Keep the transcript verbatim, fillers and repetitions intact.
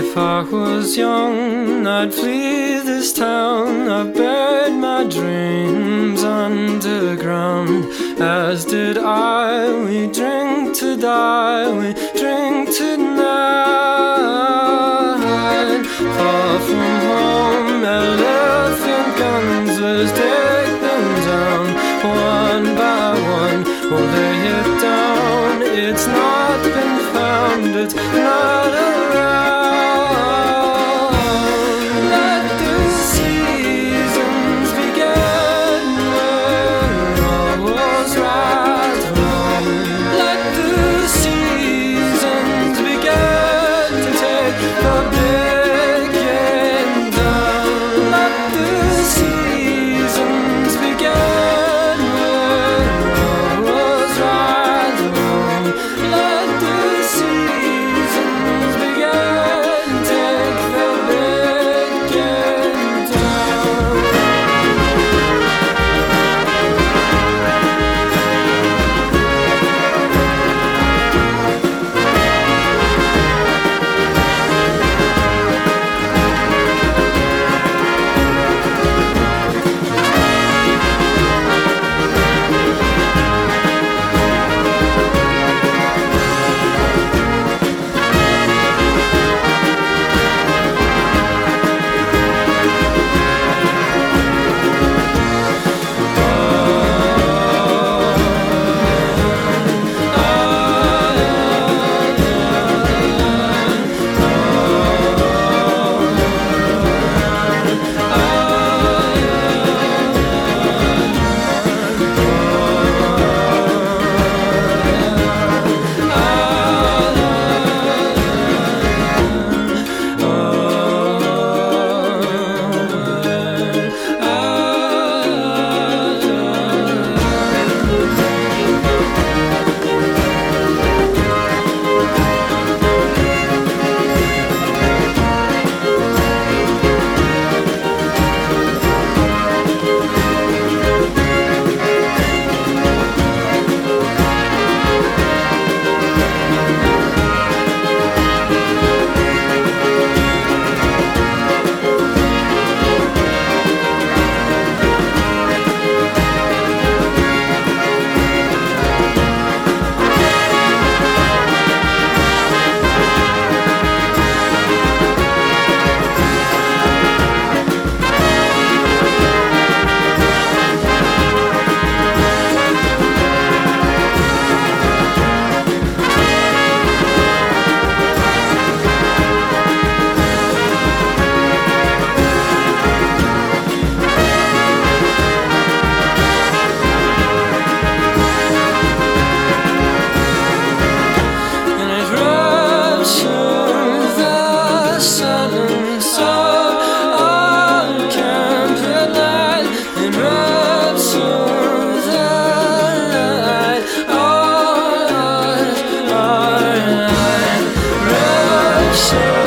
If I was young, I'd flee this town. I've buried my dreams underground. As did I, we drink to die, we drink tonight. Far from home, elephant guns, let's take them down. One by one, we'll lay it down. It's not been found, it's not around. Let the seasons begin when all was right wrong. Let the seasons begin to take the beginning down. Let the seasons begin when all was right wrong. Let the seasons begin, take the beginning down. Say